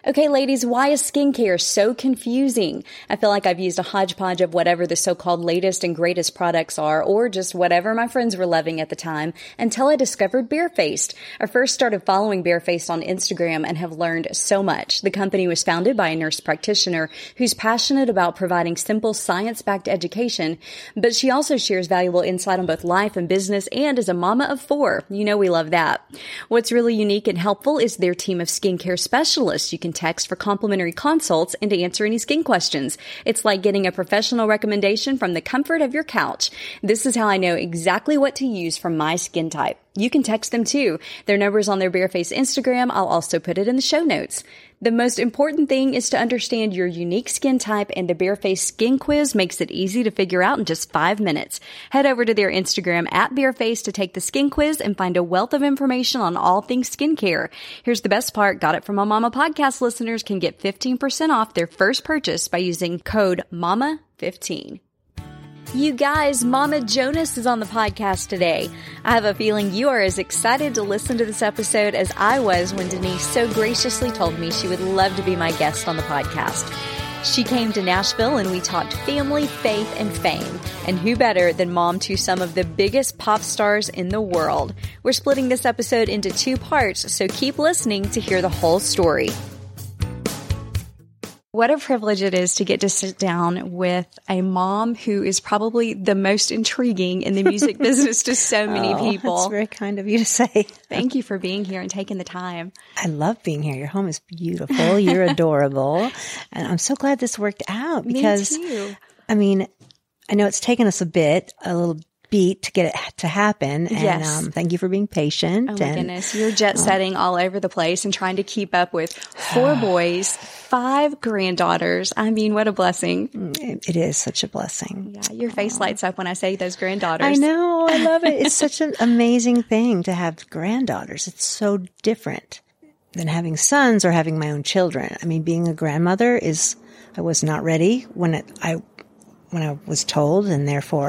Okay, ladies, why is skincare so confusing? I feel like I've used a hodgepodge of whatever the so-called latest and greatest products are, or just whatever my friends were loving at the time, until I discovered Barefaced. I first started following Barefaced on Instagram and have learned so much. The company was founded by a nurse practitioner who's passionate about providing simple, science-backed education, but she also shares valuable insight on both life and business, and is a mama of 4. You know we love that. What's really unique and helpful is their team of skincare specialists. You can text for complimentary consults and to answer any skin questions. It's like getting a professional recommendation from the comfort of your couch. This is how I know exactly what to use for my skin type. You can text them too. Their number's on their Barefaced Instagram. I'll also put it in the show notes. The most important thing is to understand your unique skin type, and the Barefaced Skin Quiz makes it easy to figure out in just 5 minutes. Head over to their Instagram @Barefaced to take the skin quiz and find a wealth of information on all things skincare. Here's the best part. Got It From My Mama podcast listeners can get 15% off their first purchase by using code MAMA15. You guys, Mama Jonas is on the podcast today. I have a feeling you are as excited to listen to this episode as I was when Denise so graciously told me she would love to be my guest on the podcast. She came to Nashville and we talked family, faith, and fame. And who better than mom to some of the biggest pop stars in the world? We're splitting this episode into 2 parts, so keep listening to hear the whole story. What a privilege it is to get to sit down with a mom who is probably the most intriguing in the music business to so many people. That's very kind of you to say. Thank you for being here and taking the time. I love being here. Your home is beautiful. You're adorable. And I'm so glad this worked out because, Me too. I mean, I know it's taken us a little beat to get it to happen. And Yes. Thank you for being patient. Oh my goodness. You're jet setting all over the place and trying to keep up with 4 boys, 5 granddaughters. I mean, what a blessing. It is such a blessing. Yeah, your face lights up when I say those granddaughters. I know. I love it. It's such an amazing thing to have granddaughters. It's so different than having sons or having my own children. I mean, being a grandmother I was not ready when I was told, and therefore,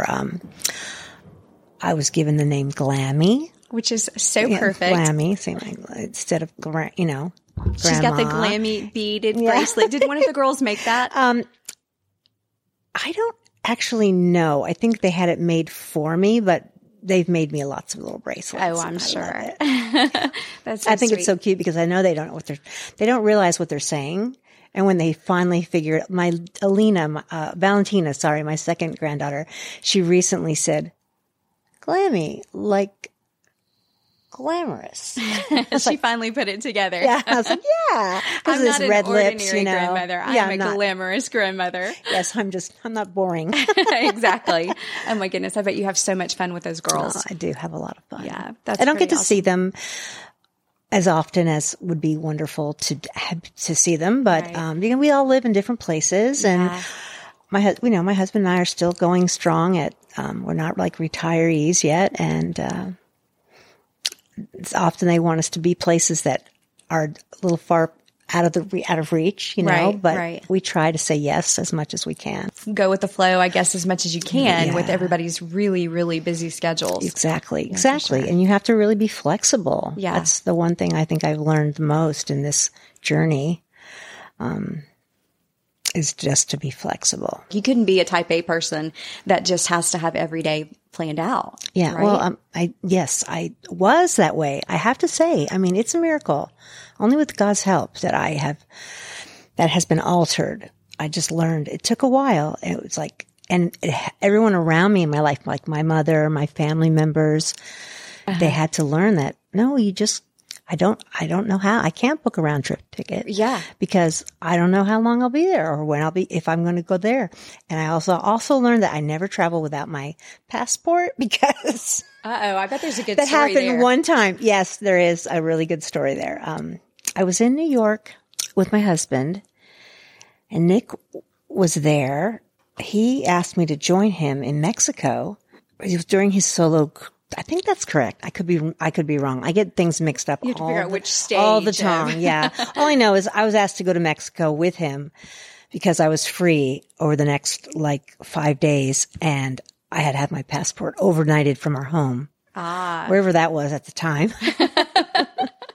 I was given the name Glammy. Which is so perfect. Glammy, same like, instead of, grandma. She's got the Glammy beaded bracelet. Did one of the girls make that? I don't actually know. I think they had it made for me, but they've made me lots of little bracelets. Oh, I'm sure. That's so I think sweet. it's so cute because I know they don't realize what they're saying. And when they finally figure it, Valentina, my second granddaughter, she recently said, Glammy, like glamorous. She finally put it together. Yeah. I was like, yeah. I'm not an red ordinary lips, grandmother. I'm a glamorous grandmother. Yes, I'm not boring. Exactly. Oh my goodness. I bet you have so much fun with those girls. Oh, I do have a lot of fun. Yeah. That's I don't get to awesome. see them as often as would be wonderful to see them, but, Right. We all live in different places, and Yeah. my husband and I are still going strong we're not like retirees yet. And, it's often they want us to be places that are a little far out of reach, Right, but right. we try to say yes as much as we can. Go with the flow, I guess, as much as you can Yeah. with everybody's really, really busy schedules. Exactly. sure. And you have to really be flexible. Yeah. That's the one thing I think I've learned the most in this journey, is just to be flexible. You couldn't be a type A person that just has to have every day planned out. Yeah. right? Well, I was that way. I have to say, I mean, it's a miracle. Only with God's help that that has been altered. I just learned. It took a while. It was like, everyone around me in my life, like my mother, my family members, they had to learn that, no, I don't know how. I can't book a round trip ticket. Yeah. Because I don't know how long I'll be there or if I'm going to go there. And I also learned that I never travel without my passport because I bet there's a good that story happened there. one time. Yes, there is a really good story there. I was in New York with my husband, and Nick was there. He asked me to join him in Mexico. It was during his solo. I think that's correct. I could be wrong. I get things mixed up You have to figure out which stage. all the time. Yeah. All I know is I was asked to go to Mexico with him because I was free over the next 5 days, and I had my passport overnighted from our home. Wherever that was at the time. It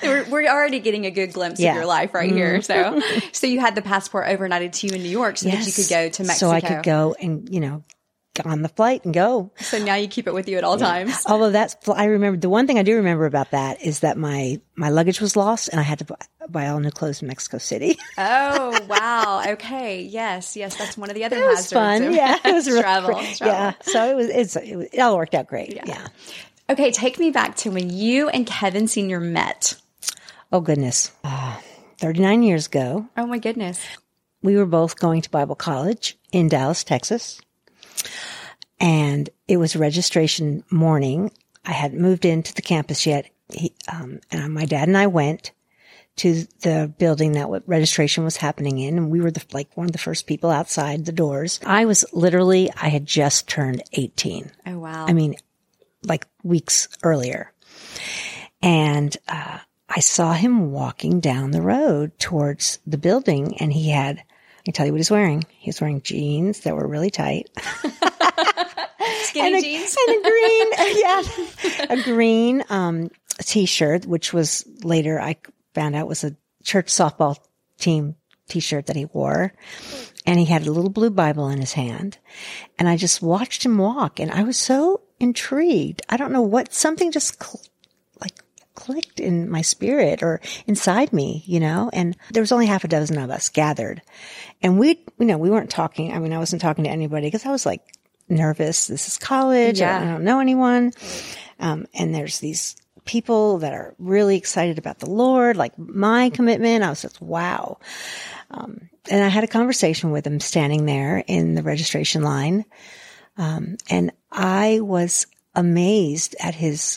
we're already getting a good glimpse of your life right here. So you had the passport overnighted to you in New York so that you could go to Mexico. So I could go and, get on the flight and go. So now you keep it with you at all times. Although I remember, the one thing I do remember about that is that my luggage was lost and I had to buy all new clothes in Mexico City. Oh, wow. Okay. Yes. That's one of the other hazards. It was fun. Yeah. It was travel. Yeah. So it all worked out great. Yeah. Okay. Take me back to when you and Kevin Sr. met. Oh, goodness. 39 years ago. Oh, my goodness. We were both going to Bible college in Dallas, Texas. And it was registration morning. I hadn't moved into the campus yet. And my dad and I went to the building that registration was happening in. And we were one of the first people outside the doors. I had just turned 18. Oh, wow. I mean, like weeks earlier. And, I saw him walking down the road towards the building and I can tell you what he's wearing. He was wearing jeans that were really tight. Skinny jeans? And a green t-shirt, which was later I found out was a church softball team t-shirt that he wore. And he had a little blue Bible in his hand. And I just watched him walk and I was so intrigued. I don't know what, something just clicked in my spirit or inside me, and there was only half a dozen of us gathered and we weren't talking. I mean, I wasn't talking to anybody because I was nervous. This is college. I don't know anyone. And there's these people that are really excited about the Lord, like my commitment. I was just, wow. And I had a conversation with him standing there in the registration line. And I was amazed at his,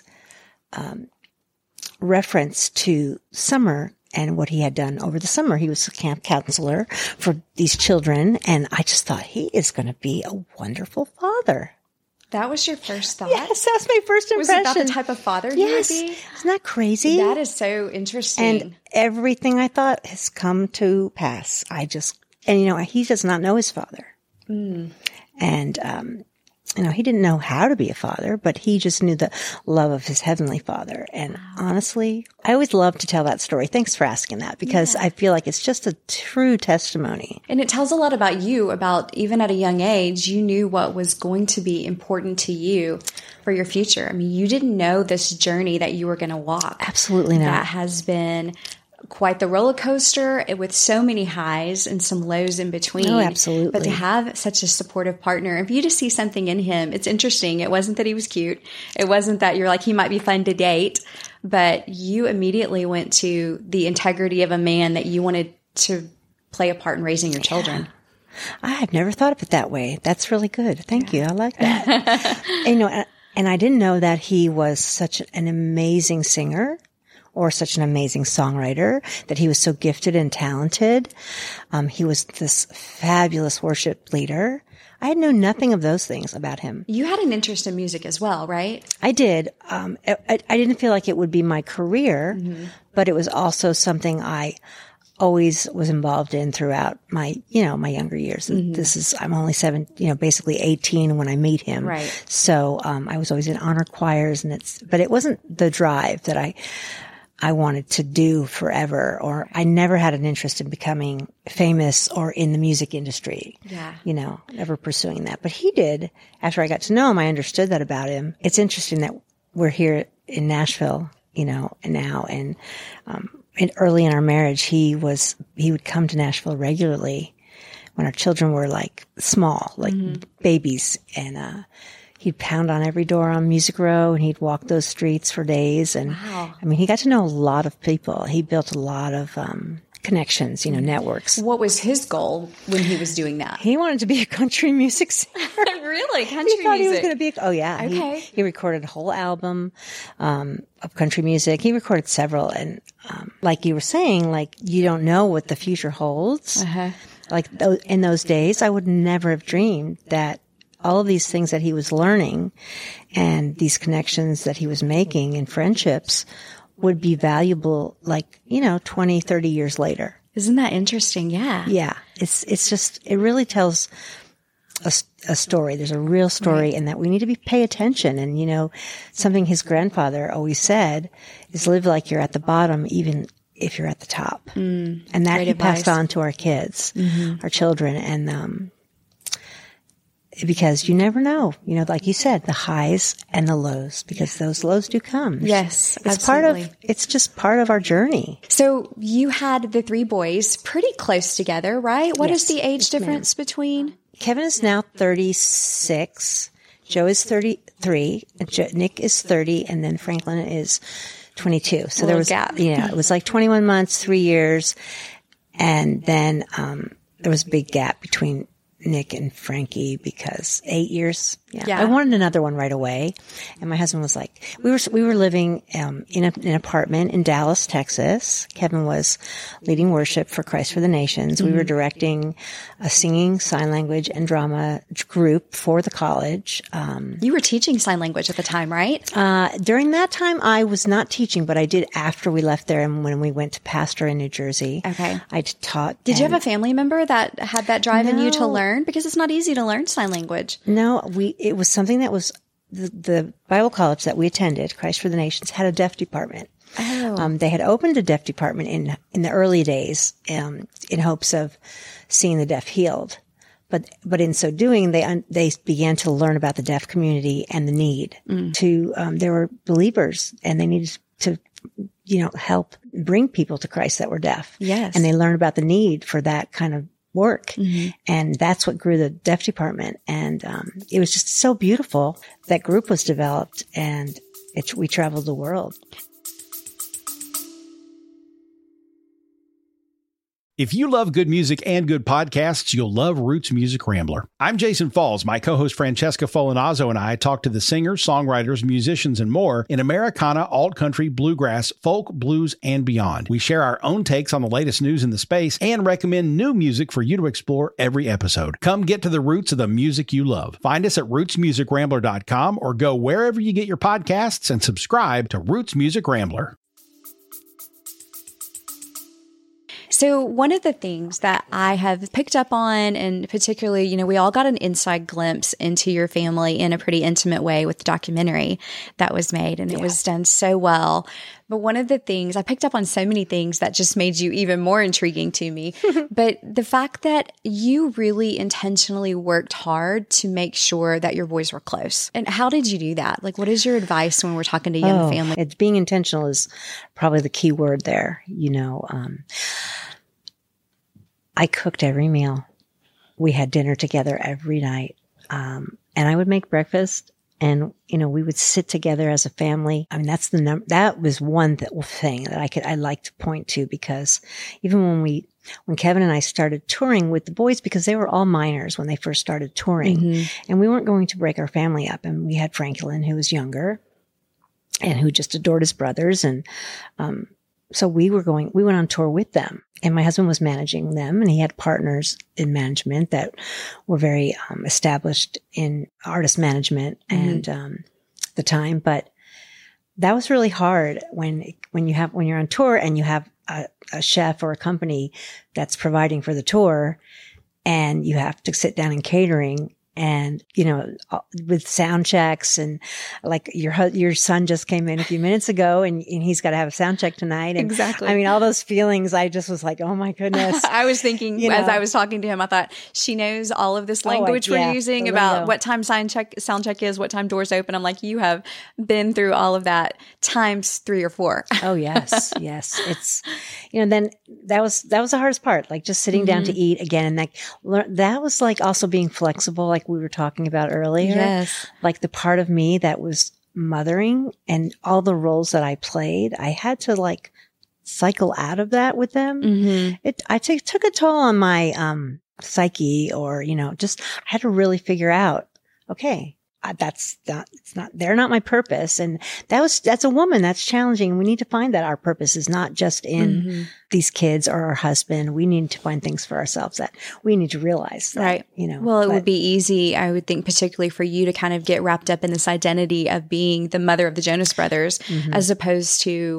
reference to summer and what he had done over the summer. He was a camp counselor for these children. And I just thought he is going to be a wonderful father. That was your first thought? Yes, that was my first impression. Was it that the type of father he would be? Isn't that crazy? That is so interesting. And everything I thought has come to pass. He does not know his father. Mm. And, he didn't know how to be a father, but he just knew the love of his heavenly Father. And honestly, I always love to tell that story. Thanks for asking that because I feel like it's just a true testimony. And it tells a lot about you, about even at a young age, you knew what was going to be important to you for your future. I mean, you didn't know this journey that you were going to walk. Absolutely not. That has been quite the roller coaster with so many highs and some lows in between. Oh, absolutely. But to have such a supportive partner, and for you to see something in him, it's interesting. It wasn't that he was cute. It wasn't that you're like, he might be fun to date, but you immediately went to the integrity of a man that you wanted to play a part in raising your children. I have never thought of it that way. That's really good. Thank you. I like that. And I didn't know that he was such an amazing singer or such an amazing songwriter, that he was so gifted and talented. He was this fabulous worship leader. I had known nothing of those things about him. You had an interest in music as well, right? I did. I didn't feel like it would be my career, but it was also something I always was involved in throughout my younger years. I'm only basically 18 when I meet him. Right. So, I was always in honor choirs but it wasn't the drive that I wanted to do forever, or I never had an interest in becoming famous or in the music industry. Yeah. Never pursuing that. But he did. After I got to know him, I understood that about him. It's interesting that we're here in Nashville, and early in our marriage, he would come to Nashville regularly when our children were small, babies, and, he'd pound on every door on Music Row and he'd walk those streets for days. And wow. I mean, he got to know a lot of people. He built a lot of, connections, networks. What was his goal when he was doing that? He wanted to be a country music singer. Really? Country he thought music? He was going to be, Okay. He recorded a whole album, of country music. He recorded several. And, like you were saying, you don't know what the future holds. Uh-huh. In those days, I would never have dreamed that all of these things that he was learning and these connections that he was making and friendships would be valuable 20, 30 years later. Isn't that interesting? Yeah. Yeah. It's just, it really tells a story. There's a real story in that we need to pay attention. And, something his grandfather always said is live like you're at the bottom, even if you're at the top. And that he passed on to our kids, our children. And, because you never know, like you said, the highs and the lows, because those lows do come. Yes, it's absolutely. It's just part of our journey. So you had the 3 boys pretty close together, right? What is the age difference between? Kevin is now 36. Joe is 33. Nick is 30. And then Franklin is 22. So there was gap. Yeah, it was like 21 months, 3 years. And then, there was a big gap between Nick and Frankie because 8 years. Yeah. I wanted another one right away. And my husband was like, we were living, in an apartment in Dallas, Texas. Kevin was leading worship for Christ for the Nations. We were directing a singing, sign language, and drama group for the college. You were teaching sign language at the time, right? During that time, I was not teaching, but I did after we left there and when we went to pastor in New Jersey. Okay. I taught. Did you have a family member that had that drive in you to learn? Because it's not easy to learn sign language. No, it was something that was the Bible college that we attended, Christ for the Nations, had a deaf department. Oh. They had opened a deaf department in the early days, in hopes of seeing the deaf healed. But in so doing, they began to learn about the deaf community and the need they were believers and they needed to, help bring people to Christ that were deaf. Yes. And they learned about the need for that kind of work. And that's what grew the deaf department. And, it was just so beautiful. That group was developed and we traveled the world. If you love good music and good podcasts, you'll love Roots Music Rambler. I'm Jason Falls. My co-host Francesca Folinazzo and I talk to the singers, songwriters, musicians, and more in Americana, alt-country, bluegrass, folk, blues, and beyond. We share our own takes on the latest news in the space and recommend new music for you to explore every episode. Come get to the roots of the music you love. Find us at rootsmusicrambler.com or go wherever you get your podcasts and subscribe to Roots Music Rambler. So one of the things that I have picked up on, and particularly, we all got an inside glimpse into your family in a pretty intimate way with the documentary that was made, and it was done so well. But one of the things, I picked up on so many things that just made you even more intriguing to me. But the fact that you really intentionally worked hard to make sure that your boys were close. And how did you do that? Like, what is your advice when we're talking to young families? Being intentional is probably the key word there. I cooked every meal. We had dinner together every night. And I would make breakfast and, we would sit together as a family. I mean, that was one thing that I'd like to point to, because even when Kevin and I started touring with the boys, because they were all minors when they first started touring, and we weren't going to break our family up. And we had Franklin, who was younger and who just adored his brothers. And, so we went on tour with them, and my husband was managing them, and he had partners in management that were very established in artist management and the time. But that was really hard when you're on tour and you have a chef or a company that's providing for the tour, and you have to sit down in catering. And, with sound checks, and like your son just came in a few minutes ago and he's got to have a sound check tonight. And exactly. I mean, all those feelings, I just was like, oh my goodness. I was thinking as I was talking to him, I thought she knows all of this language we're using about what time sound check is, what time doors open. I'm like, you have been through all of that times 3 or 4. Oh, yes. Yes. It's, then that was the hardest part, like just sitting down to eat again. And that was like also being flexible, like we were talking about earlier. Yes. Like the part of me that was mothering and all the roles that I played, I had to like cycle out of that with them. It took a toll on my psyche, or, just I had to really figure out, okay, they're not my purpose. And that's a woman, that's challenging. And we need to find that our purpose is not just in these kids or our husband. We need to find things for ourselves that we need to realize that, right. Well, it would be easy, I would think, particularly for you to kind of get wrapped up in this identity of being the mother of the Jonas Brothers, as opposed to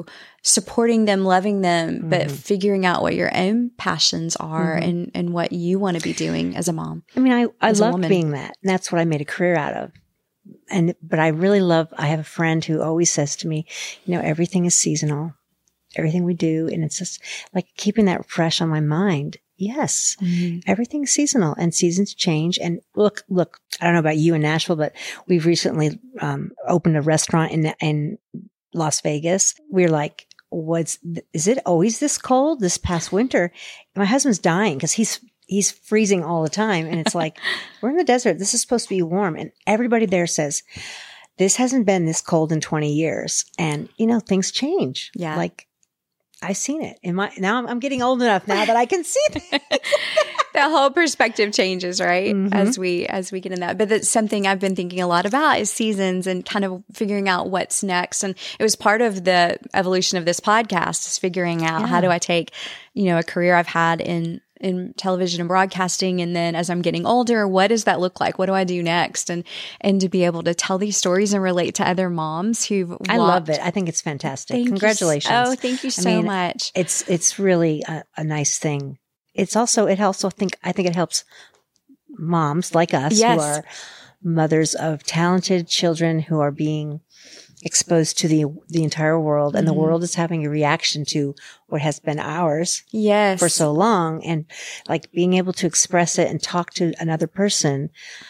supporting them, loving them, but figuring out what your own passions are and what you want to be doing as a mom. I mean, I love being that. And that's what I made a career out of. But I really I have a friend who always says to me, everything is seasonal, everything we do. And it's just like keeping that fresh on my mind. Yes. Everything's seasonal and seasons change. And look, I don't know about you in Nashville, but we've recently, opened a restaurant in Las Vegas. We're like, is it always this cold this past winter? My husband's dying because he's freezing all the time. And it's like, we're in the desert. This is supposed to be warm. And everybody there says, this hasn't been this cold in 20 years. And, things change. Yeah. Like, I've seen it now I'm getting old enough now that I can see it. The whole perspective changes, right? As we get in that. But that's something I've been thinking a lot about is seasons and kind of figuring out what's next. And it was part of the evolution of this podcast is figuring out how do I take, a career I've had in television and broadcasting. And then as I'm getting older, what does that look like? What do I do next? And to be able to tell these stories and relate to other moms I love it. I think it's fantastic. Congratulations. Thank you so much. It's really a nice thing. I think it helps moms like us who are mothers of talented children who are being exposed to the entire world, and the world is having a reaction to what has been ours for so long, and like being able to express it and talk to another person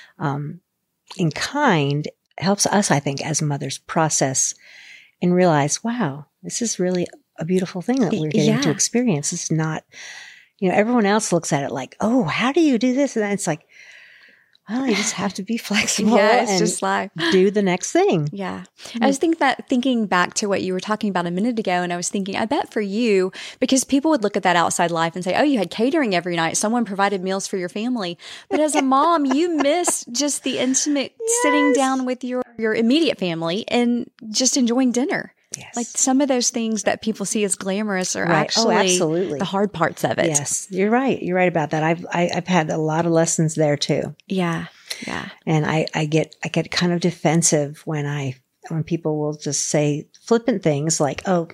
in kind helps us, I think, as mothers process and realize, wow, this is really a beautiful thing that we're getting to experience. It's not, everyone else looks at it like, oh, how do you do this? And then it's like, well, you just have to be flexible it's just life. Do the next thing. Yeah. I was thinking back to what you were talking about a minute ago, and I was thinking, I bet for you, because people would look at that outside life and say, oh, you had catering every night. Someone provided meals for your family. But as a mom, you miss just the intimate sitting down with your immediate family and just enjoying dinner. Yes. Like some of those things that people see as glamorous are actually absolutely the hard parts of it. Yes, you're right. You're right about that. I've had a lot of lessons there too. Yeah. Yeah. And I get kind of defensive when people will just say flippant things like, oh,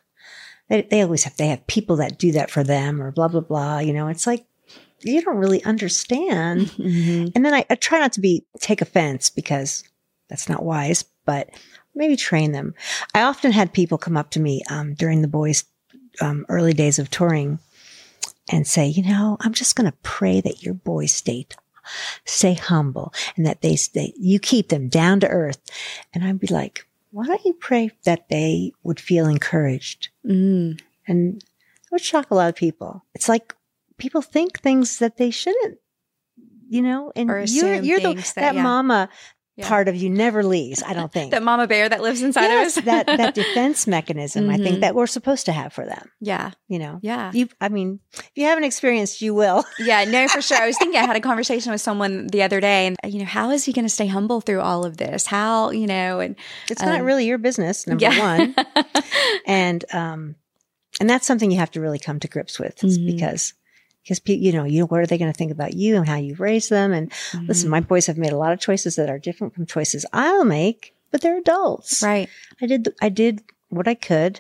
they have people that do that for them or blah, blah, blah. It's like, you don't really understand. And then I try not to take offense because that's not wise, but maybe train them. I often had people come up to me during the boys' early days of touring and say, I'm just going to pray that your boys stay humble and that you keep them down to earth. And I'd be like, why don't you pray that they would feel encouraged? And it would shock a lot of people. It's like people think things that they shouldn't, and or you're that mama part of you never leaves, I don't think. That mama bear that lives inside of us. that defense mechanism, I think that we're supposed to have for them. Yeah. Yeah. If you haven't experienced, you will. Yeah, no, for sure. I was thinking I had a conversation with someone the other day and, how is he going to stay humble through all of this? How, and it's not really your business, number one. And that's something you have to really come to grips with because what are they going to think about you and how you raise them? And listen, my boys have made a lot of choices that are different from choices I'll make, but they're adults. Right. I did what I could.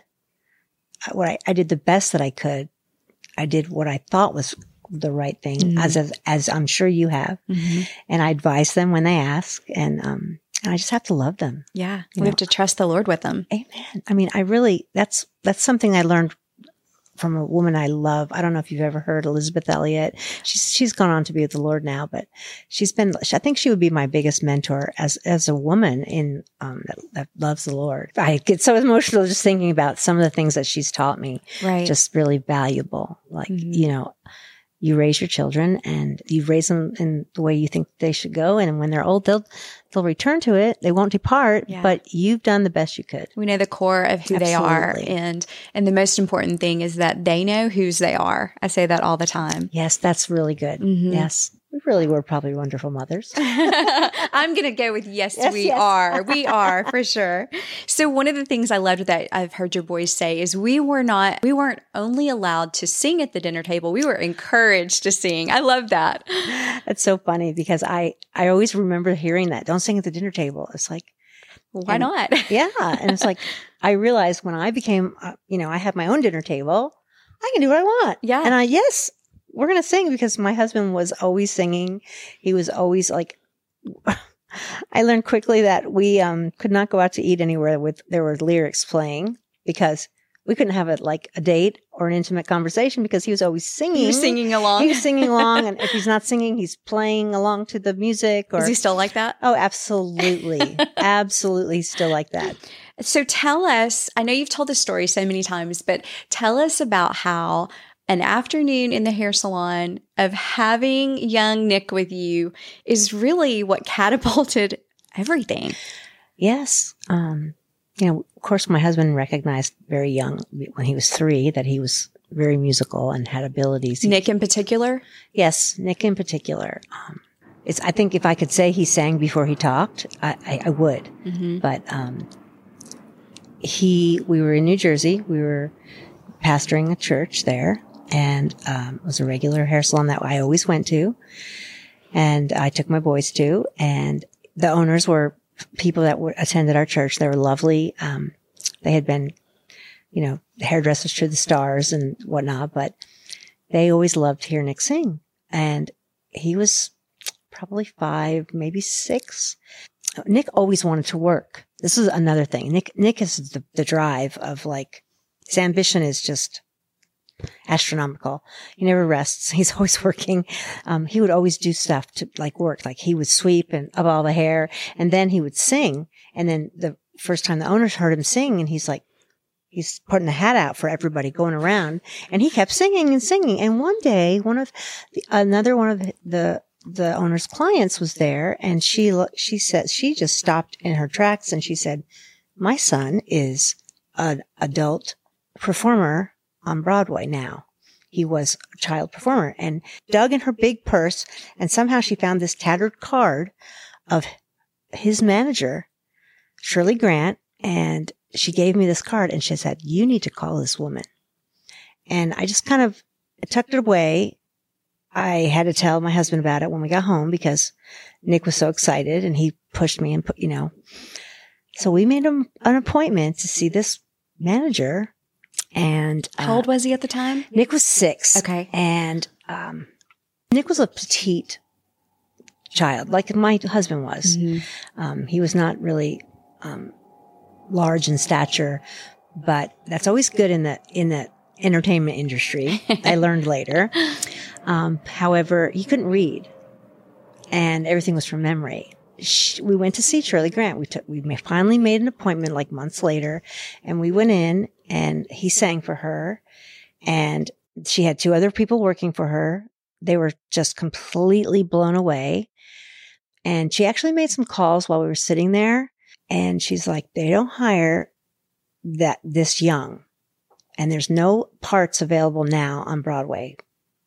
I did the best that I could. I did what I thought was the right thing, as I'm sure you have. And I advise them when they ask, and I just have to love them. Yeah. We have to trust the Lord with them. Amen. That's something I learned from a woman I love. I don't know if you've ever heard Elizabeth Elliot. She's gone on to be with the Lord now, but I think she would be my biggest mentor as a woman that loves the Lord. I get so emotional just thinking about some of the things that she's taught me. Right. Just really valuable. Like, you raise your children and you raise them in the way you think they should go. And when they're old, they'll return to it. They won't depart, but you've done the best you could. We know the core of who they are. And the most important thing is that they know whose they are. I say that all the time. Yes, that's really good. Yes. We really were probably wonderful mothers. I'm going to go with yes, we are. We are, for sure. So one of the things I loved that I've heard your boys say is we weren't only allowed to sing at the dinner table. We were encouraged to sing. I love that. That's so funny because I always remember hearing that. Don't sing at the dinner table. It's like, Why not? Yeah. And it's like, I realized when I became, I have my own dinner table, I can do what I want. Yeah. And yes, we're going to sing, because my husband was always singing. He was always like, I learned quickly that we could not go out to eat anywhere there were lyrics playing, because we couldn't have a date or an intimate conversation, because he was always singing. He was singing along. He was singing along. And if he's not singing, he's playing along to the music. Is he still like that? Oh, absolutely. Absolutely still like that. So tell us, I know you've told this story so many times, but tell us about how an afternoon in the hair salon of having young Nick with you is really what catapulted everything. Yes. Of course, my husband recognized very young, when he was 3, that he was very musical and had abilities. Nick in particular? Yes, Nick in particular. I think if I could say he sang before he talked, I would. Mm-hmm. But we were in New Jersey. We were pastoring a church there, and it was a regular hair salon that I always went to, and I took my boys to. And the owners were people that attended our church. They were lovely. They had been, hairdressers to the stars and whatnot, but they always loved to hear Nick sing. And he was probably 5, maybe 6. Nick always wanted to work. This is another thing. Nick is the drive of his ambition is just astronomical. He never rests. He's always working. He would always do stuff to work. Like he would sweep and up all the hair, and then he would sing. And then the first time the owners heard him sing, and he's putting the hat out for everybody going around, and he kept singing and singing. And one day, another one of the owner's clients was there, and she said, she just stopped in her tracks, and she said, "My son is an adult performer on Broadway now. He was a child performer," and dug in her big purse, and somehow she found this tattered card of his manager, Shirley Grant, and she gave me this card, and she said, "You need to call this woman." And I just kind of tucked it away. I had to tell my husband about it when we got home, because Nick was so excited, and he pushed me and so we made an appointment to see this manager. And how old was he at the time? Nick was 6. Okay. And Nick was a petite child, like my husband was. Mm-hmm. He was not really large in stature, but that's always good in the entertainment industry. I learned later. However, he couldn't read, and everything was from memory. We went to see Shirley Grant. We finally made an appointment months later, and we went in, and he sang for her, and she had 2 other people working for her. They were just completely blown away. And she actually made some calls while we were sitting there, and she's like, "They don't hire this young, and there's no parts available now on Broadway."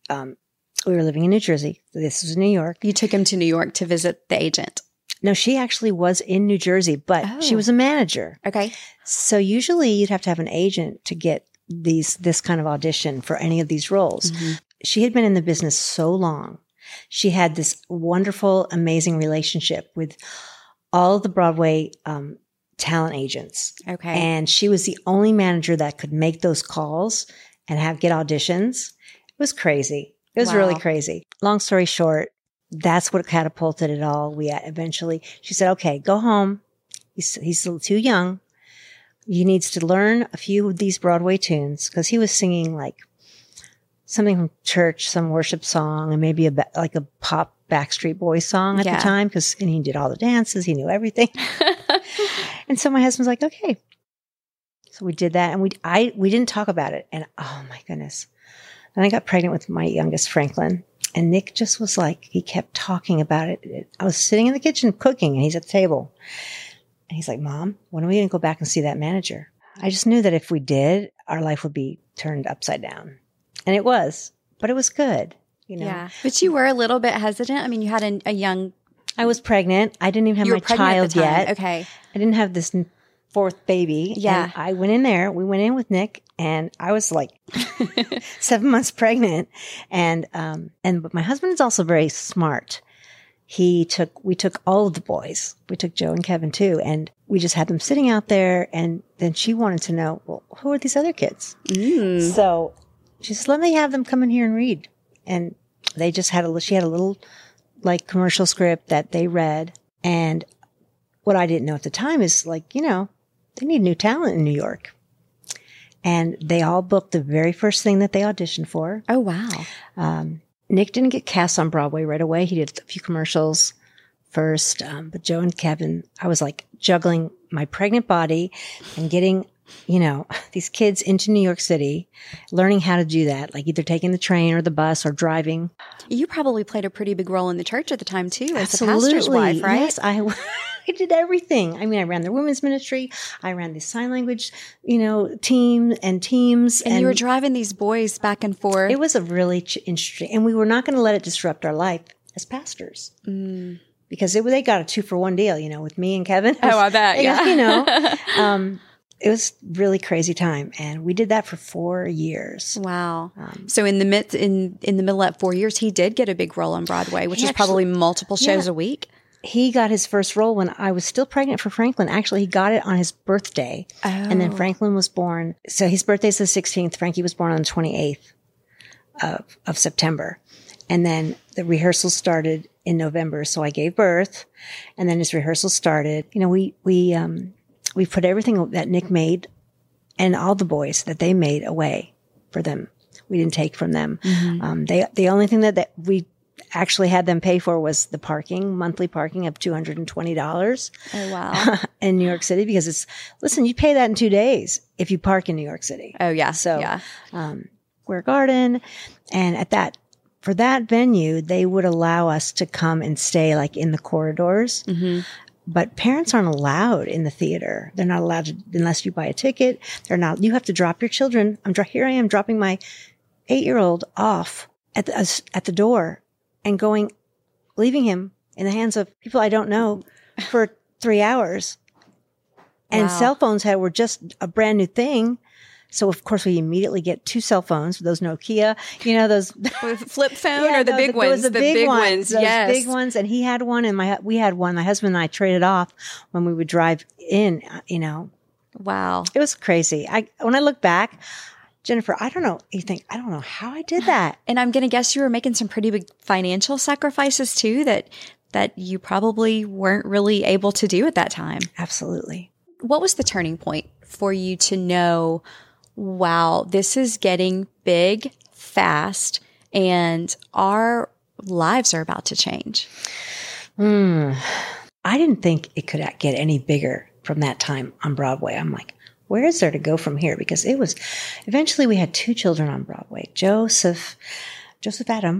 We were living in New Jersey. This was New York. You took him to New York to visit the agent. No, she actually was in New Jersey, but she was a manager. Okay. So usually you'd have to have an agent to get this kind of audition for any of these roles. Mm-hmm. She had been in the business so long. She had this wonderful, amazing relationship with all of the Broadway talent agents. Okay. And she was the only manager that could make those calls and get auditions. It was crazy. It was really crazy. Long story short, that's what catapulted it all. She said, "Okay, go home. He's still too young. He needs to learn a few of these Broadway tunes," because he was singing something from church, some worship song, and maybe a pop Backstreet Boys song at the time, and he did all the dances. He knew everything. And so my husband's like, "Okay." So we did that, and we didn't talk about it. And oh my goodness. Then I got pregnant with my youngest, Franklin. And Nick just was he kept talking about it. I was sitting in the kitchen cooking, and he's at the table. And he's like, "Mom, when are we going to go back and see that manager?" I just knew that if we did, our life would be turned upside down. And it was. But it was good, Yeah. But you were a little bit hesitant. I mean, you had a young... I was pregnant. I didn't even have my child yet. Okay. I didn't have this 4th baby. Yeah. And I went in there. We went in with Nick, and I was 7 months pregnant. But my husband is also very smart. we took all of the boys. We took Joe and Kevin too. And we just had them sitting out there. And then she wanted to know, well, who are these other kids? So she said, let me have them come in here and read. And they just she had a little like commercial script that they read. And what I didn't know at the time is like, they need new talent in New York. And they all booked the very first thing that they auditioned for. Oh, wow. Nick didn't get cast on Broadway right away. He did a few commercials first. But Joe and Kevin, I was like juggling my pregnant body and getting, these kids into New York City, learning how to do that, like either taking the train or the bus or driving. You probably played a pretty big role in the church at the time too, as Absolutely. the pastor's wife, right? Yes, I did everything. I mean, I ran the women's ministry. I ran the sign language, teams. And you were driving these boys back and forth. It was a really interesting, and we were not going to let it disrupt our life as pastors. Because they got a 2-for-1 deal, with me and Kevin. Oh, I bet, yeah. It was really crazy time, and we did that for 4 years. Wow! So in the middle of that 4 years, he did get a big role on Broadway, which is probably multiple shows a week. He got his first role when I was still pregnant for Franklin. Actually, he got it on his birthday, and then Franklin was born. So his birthday's the 16th. Frankie was born on the 28th of September, and then the rehearsals started in November. So I gave birth, and then his rehearsal started. We put everything that Nick made and all the boys that they made away for them. We didn't take from them. The only thing that we actually had them pay for was the monthly parking of $220. Oh, wow. In New York City, because you pay that in 2 days if you park in New York City. Oh, yeah. So, yeah. Square Garden. And for that venue, they would allow us to come and stay like in the corridors. But parents aren't allowed in the theater. They're not allowed to, unless you buy a ticket. You have to drop your children. Here I am dropping my 8-year-old off at the door and leaving him in the hands of people I don't know for 3 hours. And cell phones were just a brand new thing. So of course we immediately get 2 cell phones, those Nokia, those flip phone or the big ones, the big ones, yes, big ones. And he had one, and we had one. My husband and I traded off when we would drive in. Wow, it was crazy. When I look back, Jennifer, I don't know. You think I don't know how I did that. And I'm going to guess you were making some pretty big financial sacrifices too that you probably weren't really able to do at that time. Absolutely. What was the turning point for you to know, wow, this is getting big, fast, and our lives are about to change? I didn't think it could get any bigger from that time on Broadway. I'm like, where is there to go from here? Because eventually we had 2 children on Broadway. Joseph Adam,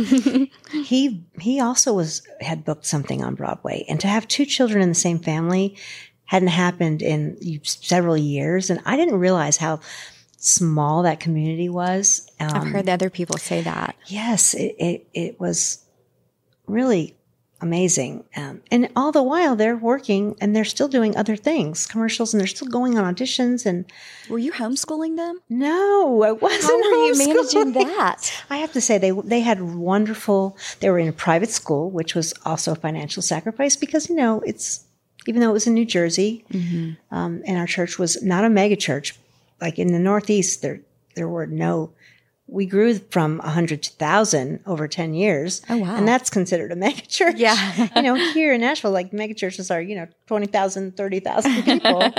he also had booked something on Broadway. And to have 2 children in the same family hadn't happened in several years. And I didn't realize how small that community was. I've heard other people say that. Yes, it was really amazing. And all the while they're working and they're still doing other things, commercials, and they're still going on auditions. And were you homeschooling them? No, I wasn't. How were you managing that? I have to say they had wonderful, they were in a private school, which was also a financial sacrifice because, even though it was in New Jersey, and our church was not a mega church, like in the Northeast, there were we grew from 100 to 1,000 over 10 years. Oh, wow. And that's considered a mega church. Yeah. Here in Nashville, like mega churches are, 20,000, 30,000 people.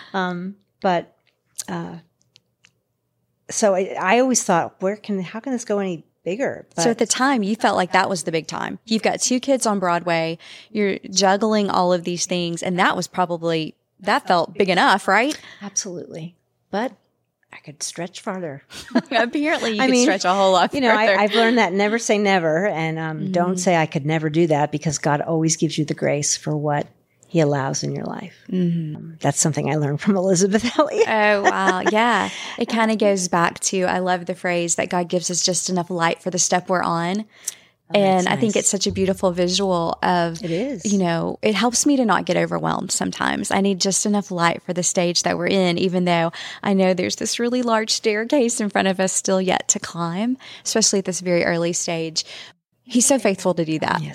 So I always thought, how can this go any bigger? So at the time, you felt like that was the big time. You've got 2 kids on Broadway. You're juggling all of these things. And that felt big enough, right? Absolutely. But I could stretch farther. Apparently, you could stretch a whole lot further. I've learned that never say never. And don't say I could never do that, because God always gives you the grace for what He allows in your life. That's something I learned from Elizabeth Elliot. Oh, wow. Yeah. It kind of goes back to, I love the phrase that God gives us just enough light for the step we're on. And I think it's such a beautiful visual of, it is. It helps me to not get overwhelmed sometimes. I need just enough light for the stage that we're in, even though I know there's this really large staircase in front of us still yet to climb, especially at this very early stage. He's so faithful to do that. Yes.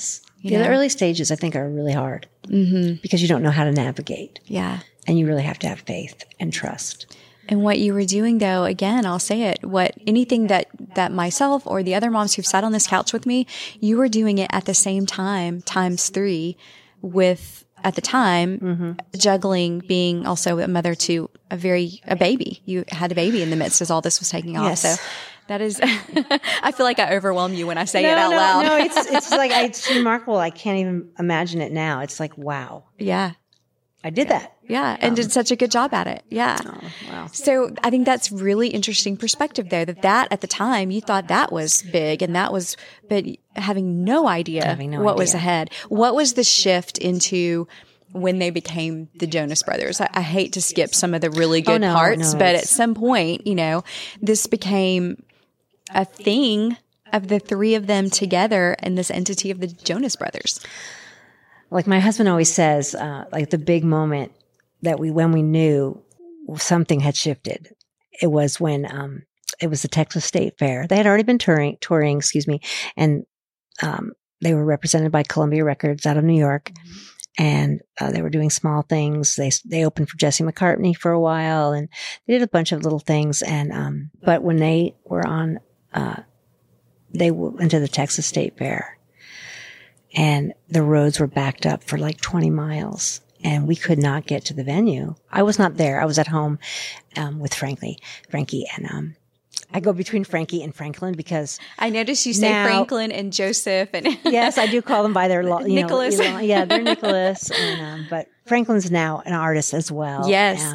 The early stages, I think, are really hard because you don't know how to navigate. Yeah. And you really have to have faith and trust. And what you were doing, though, again, I'll say it, anything that myself or the other moms who've sat on this couch with me, you were doing it at the same time, times 3, with, at the time, juggling being also a mother to a baby. You had a baby in the midst as all this was taking off. Yes. So that is, I feel like I overwhelm you when I say it out loud. No, it's like, it's remarkable. I can't even imagine it now. It's like, wow. Yeah. I did that. Yeah. And did such a good job at it. Yeah. Oh, wow. So I think that's really interesting perspective there, that at the time you thought that was big but having no idea what was ahead. What was the shift into when they became the Jonas Brothers? I hate to skip some of the really good parts, but at some point, this became a thing of the 3 of them together and this entity of the Jonas Brothers. Like my husband always says, like the big moment that when we knew something had shifted, it was when it was the Texas State Fair. They had already been touring, and they were represented by Columbia Records out of New York, and they were doing small things. They opened for Jesse McCartney for a while, and they did a bunch of little things. And but when they were on, they went to the Texas State Fair. And the roads were backed up for like 20 miles and we could not get to the venue. I was not there. I was at home, with Frankie. And, I go between Frankie and Franklin because I noticed you say Franklin and Joseph and yes, I do call them by their, Nicholas. Yeah, they're Nicholas. And, but Franklin's now an artist as well. Yes.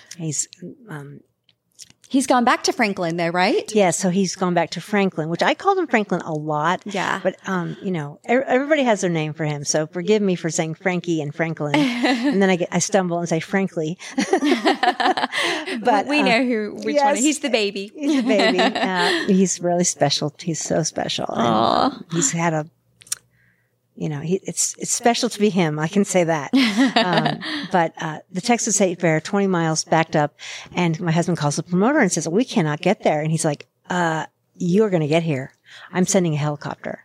He's gone back to Franklin though, right? Yeah, so he's gone back to Franklin, which I called him Franklin a lot. Yeah. But, everybody has their name for him. So forgive me for saying Frankie and Franklin. And then I stumble and say Frankly. But we know which one. He's the baby. He's the baby. He's really special. He's so special. And, he's had it's special to be him. I can say that. But the Texas State Fair, 20 miles backed up, and my husband calls the promoter and says, "We cannot get there." And he's like, "You're going to get here. I'm sending a helicopter."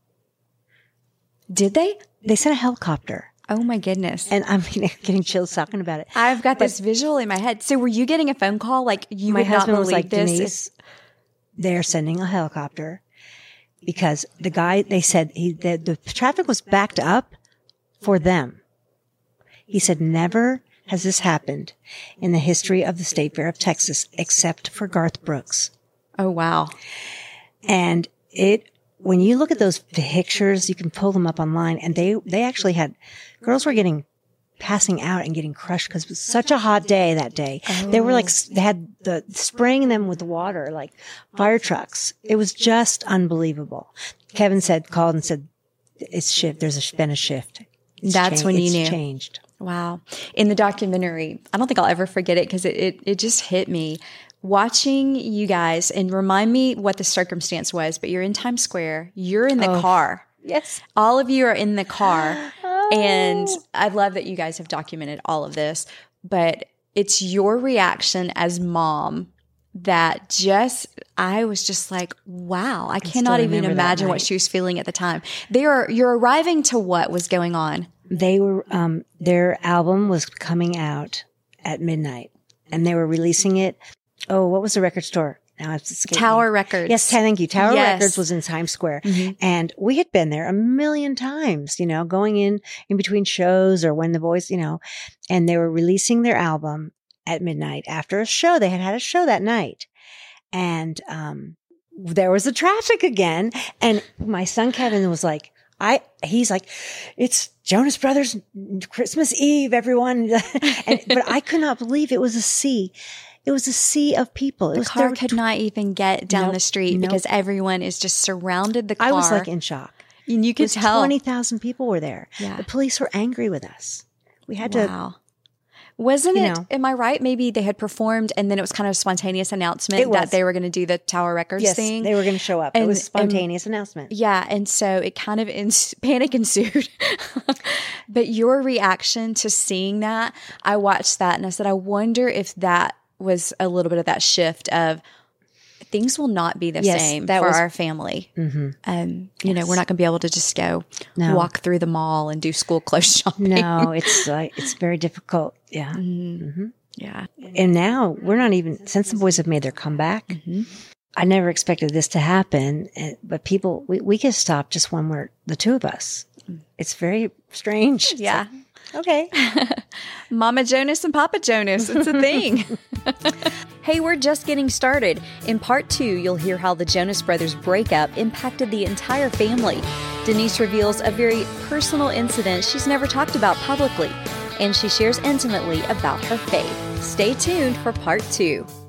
Did they? They sent a helicopter. Oh my goodness. And I'm getting chills talking about it. I've got this visual in my head. So were you getting a phone call? Like my husband was like, "Denise, they're sending a helicopter." Because the guy, they said the traffic was backed up for them. He said, never has this happened in the history of the State Fair of Texas, except for Garth Brooks. Oh, wow. And when you look at those pictures, you can pull them up online, and they actually had, girls were passing out and getting crushed because it was such a hot day that day. Oh. They were they had spraying them with water, like fire trucks. It was just unbelievable. Kevin called and said, there's been a shift. That's when you knew. It's changed. Wow. In the documentary, I don't think I'll ever forget it because it just hit me. Watching you guys, and remind me what the circumstance was, but you're in Times Square. You're in the car. Yes. All of you are in the car. And I love that you guys have documented all of this, but it's your reaction as mom that I was just like, wow, I cannot even imagine what she was feeling at the time. You're arriving to what was going on? They were, their album was coming out at midnight and they were releasing it. Oh, what was the record store? Now it's escaping. Tower Records. Yes, thank you. Tower Records was in Times Square. Mm-hmm. And we had been there a million times, going in between shows or when the voice, and they were releasing their album at midnight after a show. They had a show that night. And there was the traffic again. And my son Kevin was like, he's like, it's Jonas Brothers Christmas Eve, everyone. But I could not believe it was a sea. It was a sea of people. The car could not even get down the street because everyone is just surrounded the car. I was like in shock. And you could tell. 20,000 people were there. Yeah. The police were angry with us. We had to. Wow. Wasn't it, am I right? Maybe they had performed and then it was kind of a spontaneous announcement that they were going to do the Tower Records thing. Yes, they were going to show up. It was a spontaneous announcement. Yeah. And so it kind of panic ensued. But your reaction to seeing that, I watched that and I said, I wonder if that was a little bit of that shift of things will not be the same for our family. Mm-hmm. You know, we're not going to be able to just go walk through the mall and do school clothes shopping. No, it's very difficult. Yeah. Mm-hmm. Yeah. And now we're not even, since the boys have made their comeback, I never expected this to happen. But people, we get stopped just when we're the two of us. It's very strange. Yeah. Okay. Mama Jonas and Papa Jonas. It's a thing. Hey, we're just getting started. In part 2, you'll hear how the Jonas Brothers breakup impacted the entire family. Denise reveals a very personal incident she's never talked about publicly, and she shares intimately about her faith. Stay tuned for part 2.